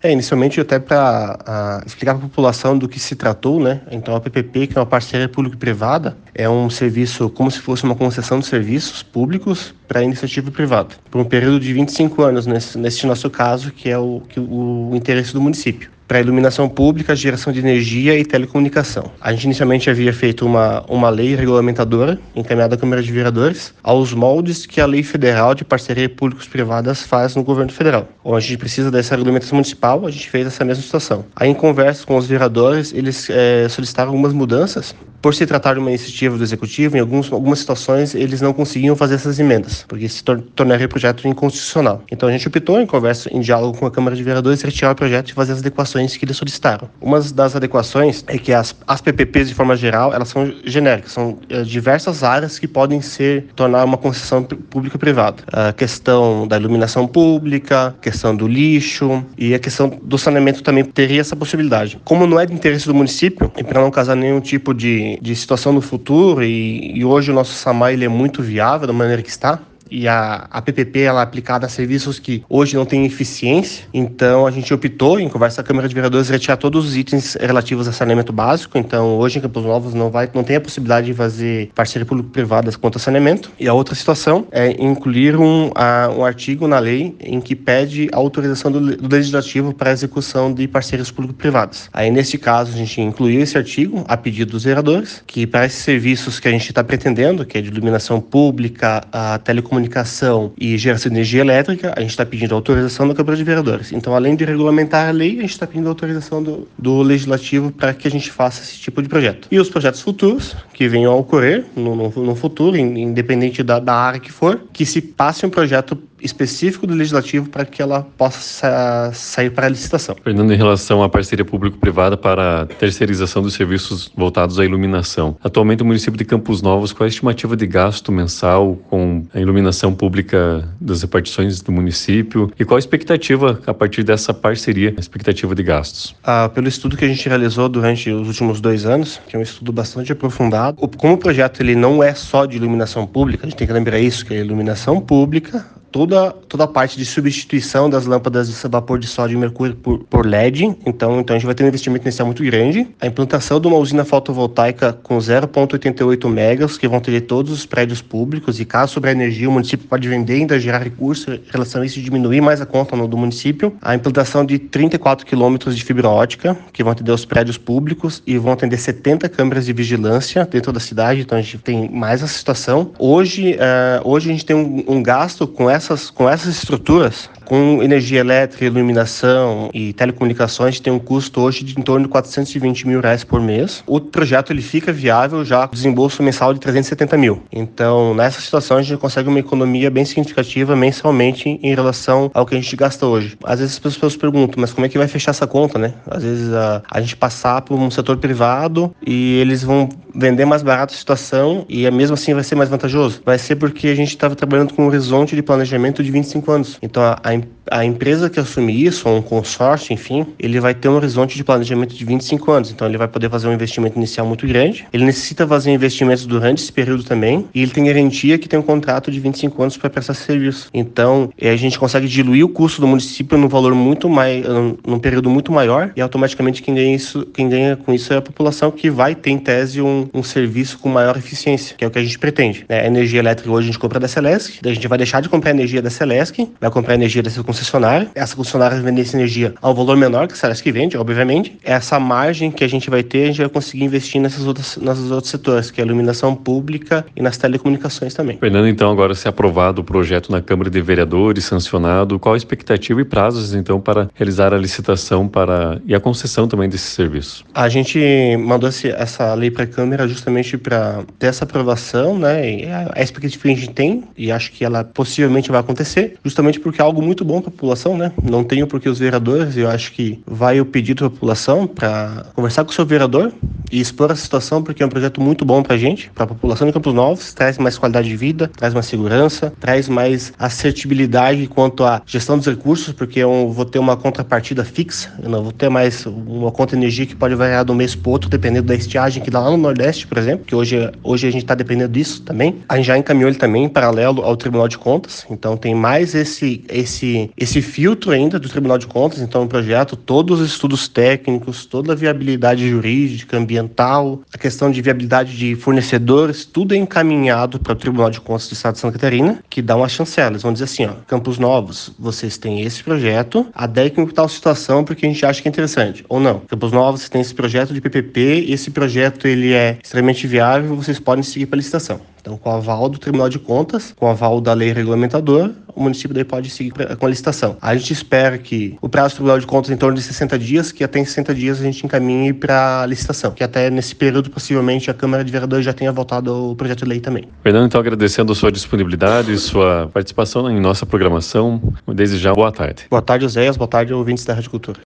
Inicialmente até para explicar para a população do que se tratou, né? Então a PPP, que é uma parceria público-privada, é um serviço como se fosse uma concessão de serviços públicos para iniciativa privada, por um período de 25 anos, nesse nosso caso, que é o interesse do município, para iluminação pública, geração de energia e telecomunicação. A gente inicialmente havia feito uma lei regulamentadora encaminhada à Câmara de Vereadores aos moldes que a Lei Federal de Parceria Públicos-Privadas faz no governo federal. Onde a gente precisa dessa regulamentação municipal, a gente fez essa mesma situação. Aí, em conversa com os vereadores, eles solicitaram algumas mudanças. Por se tratar de uma iniciativa do Executivo, em algumas situações eles não conseguiam fazer essas emendas, porque se tornaria o projeto inconstitucional. Então a gente optou, em conversa, em diálogo com a Câmara de Vereadores, retirar o projeto e fazer as adequações que eles solicitaram. Uma das adequações é que as PPPs, de forma geral, elas são genéricas, são diversas áreas que podem tornar uma concessão pública-privada. A questão da iluminação pública, a questão do lixo e a questão do saneamento também teria essa possibilidade. Como não é de interesse do município, e para não causar nenhum tipo de situação no futuro, e hoje o nosso SAMAI ele é muito viável da maneira que está, e a PPP ela é aplicada a serviços que hoje não têm eficiência, então a gente optou, em conversa com a Câmara de Vereadores, retirar todos os itens relativos a saneamento básico. Então hoje em Campos Novos não tem a possibilidade de fazer parceria público-privada quanto a saneamento. E a outra situação é incluir um artigo na lei em que pede a autorização do Legislativo para a execução de parcerias público-privadas. Aí neste caso a gente incluiu esse artigo a pedido dos vereadores, que para esses serviços que a gente está pretendendo, que é de iluminação pública, a telecomunicação e geração de energia elétrica, a gente está pedindo autorização da Câmara de Vereadores. Então, além de regulamentar a lei, a gente está pedindo autorização do Legislativo para que a gente faça esse tipo de projeto. E os projetos futuros, que venham a ocorrer no futuro, independente da área que for, que se passe um projeto específico do Legislativo para que ela possa sair para a licitação. Fernando, em relação à parceria público-privada para a terceirização dos serviços voltados à iluminação, atualmente o município de Campos Novos, qual é a estimativa de gasto mensal com a iluminação pública das repartições do município e qual a expectativa a partir dessa parceria, a expectativa de gastos? Pelo estudo que a gente realizou durante os últimos 2 anos, que é um estudo bastante aprofundado, como o projeto ele não é só de iluminação pública, a gente tem que lembrar isso, que é iluminação pública, toda a parte de substituição das lâmpadas de vapor de sódio e mercúrio por LED. Então a gente vai ter um investimento inicial muito grande. A implantação de uma usina fotovoltaica com 0,88 megas, que vão ter todos os prédios públicos, e caso sobre a energia, o município pode vender e ainda gerar recursos em relação a isso, diminuir mais a conta do município. A implantação de 34 quilômetros de fibra ótica, que vão atender os prédios públicos e vão atender 70 câmeras de vigilância dentro da cidade. Então a gente tem mais essa situação. Hoje a gente tem um gasto com essas estruturas, com energia elétrica, iluminação e telecomunicações, tem um custo hoje de em torno de R$420 mil por mês. O projeto ele fica viável já com desembolso mensal de 370 mil. Então, nessa situação, a gente consegue uma economia bem significativa mensalmente em relação ao que a gente gasta hoje. Às vezes as pessoas perguntam, mas como é que vai fechar essa conta, né? Às vezes a gente passar por um setor privado e eles vão vender mais barato a situação e mesmo assim vai ser mais vantajoso. Vai ser porque a gente estava trabalhando com um horizonte de planejamento de 25 anos. Então, a empresa que assumir isso, ou um consórcio, enfim, ele vai ter um horizonte de planejamento de 25 anos. Então, ele vai poder fazer um investimento inicial muito grande. Ele necessita fazer investimentos durante esse período também. E ele tem garantia que tem um contrato de 25 anos para prestar serviço. Então, a gente consegue diluir o custo do município num valor muito mais, num período muito maior. E automaticamente quem ganha com isso é a população, que vai ter, em tese, um serviço com maior eficiência, que é o que a gente pretende. A energia elétrica hoje a gente compra da Celesc. Daí a gente vai deixar de comprar energia da Celesc, vai comprar energia dessa concessionária. Essa concessionária vai vender essa energia a um valor menor que a Celesc vende, obviamente. Essa margem que a gente vai ter, a gente vai conseguir investir nesses outros setores, que é a iluminação pública e nas telecomunicações também. Fernando, então, agora se aprovado o projeto na Câmara de Vereadores, sancionado, qual a expectativa e prazos, então, para realizar a licitação e a concessão também desse serviço? A gente mandou essa lei para a Câmara justamente para ter essa aprovação, né? E a expectativa que a gente tem, e acho que ela possivelmente vai acontecer, justamente porque é algo muito bom para a população, né? Não tenho porque os vereadores, eu acho que vai o pedido para a população para conversar com o seu vereador, e expor essa situação, porque é um projeto muito bom pra gente, pra população de Campos Novos, traz mais qualidade de vida, traz mais segurança, traz mais assertibilidade quanto à gestão dos recursos, porque eu vou ter uma contrapartida fixa, eu não vou ter mais uma conta de energia que pode variar de um mês pro outro, dependendo da estiagem que dá lá no Nordeste, por exemplo, que hoje a gente está dependendo disso também. A gente já encaminhou ele também em paralelo ao Tribunal de Contas, então tem mais esse filtro ainda do Tribunal de Contas, então o projeto, todos os estudos técnicos, toda a viabilidade jurídica, ambiental, a questão de viabilidade de fornecedores, tudo é encaminhado para o Tribunal de Contas do Estado de Santa Catarina, que dá uma chancela. Eles vão dizer assim, Campos Novos, vocês têm esse projeto, adequem com tal situação porque a gente acha que é interessante. Ou não, Campos Novos, vocês têm esse projeto de PPP, e esse projeto ele é extremamente viável, vocês podem seguir para licitação. Então, com o aval do Tribunal de Contas, com o aval da lei regulamentadora, o município daí pode seguir com a licitação. A gente espera que o prazo do Tribunal de Contas é em torno de 60 dias, que até em 60 dias a gente encaminhe para a licitação, que até nesse período, possivelmente, a Câmara de Vereadores já tenha votado o projeto de lei também. Fernando, então, agradecendo a sua disponibilidade e sua participação em nossa programação. Desde já, boa tarde. Boa tarde, Oséias. Boa tarde, ouvintes da Rádio Cultura.